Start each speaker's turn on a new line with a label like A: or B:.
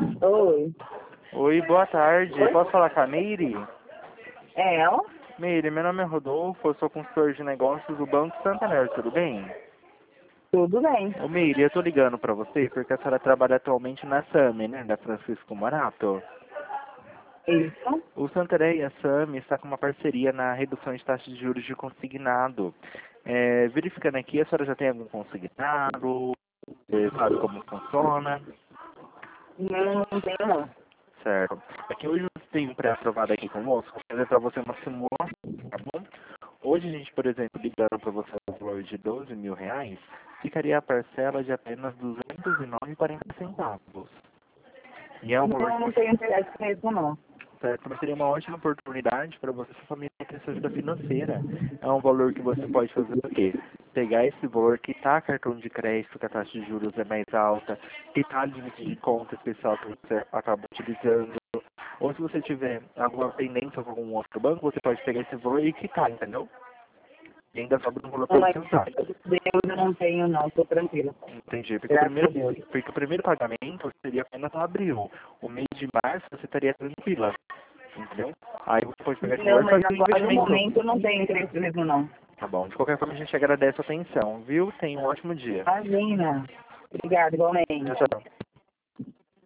A: Oi.
B: Oi, boa tarde.
A: Oi?
B: Posso falar com a Meire?
A: É ela?
B: Meire, meu nome é Rodolfo, eu sou consultor de negócios do Banco Santander, tudo bem?
A: Tudo bem.
B: Ô Meire, eu tô ligando pra você porque a senhora trabalha atualmente na SAMI, né, da Francisco Morato.
A: Isso.
B: O Santander e a SAMI está com uma parceria na redução de taxas de juros de consignado. Verificando aqui, a senhora já tem algum consignado? Sabe como funciona?
A: Não tenho não.
B: Certo. Aqui hoje você tem um pré-aprovado aqui conosco, vou fazer para você uma simulação, tá bom? Hoje a gente, por exemplo, ligando para você o valor de R$ 12.000, ficaria a parcela de apenas R$ 209,40. E é um valor que
A: Não
B: você,
A: tenho interesse mesmo não.
B: certo, mas seria uma ótima oportunidade para você e sua família ter essa ajuda financeira. É um valor que você pode fazer o quê? Pegar esse valor, quitar cartão de crédito, que a taxa de juros é mais alta, quitar limite de conta especial que você acaba utilizando. Ou se você tiver alguma pendência com algum outro banco, você pode pegar esse valor e quitar, entendeu? E ainda sobra um valor para
A: Mas
B: você usar.
A: Deus eu não tenho não, tô tranquila.
B: Entendi.
A: Graças a Deus.
B: Porque o primeiro pagamento seria apenas no abril. O mês de março você estaria tranquila. Entendeu? Aí você pode pegar esse
A: Não,
B: valor e
A: mas
B: fazer um
A: agora no
B: investimento.
A: momento eu não tenho interesse mesmo não.
B: Tá bom. De qualquer forma, a gente agradece a atenção, viu? Tenha um ótimo dia.
A: Imagina. Obrigada, igualmente.
B: Tchau, tchau.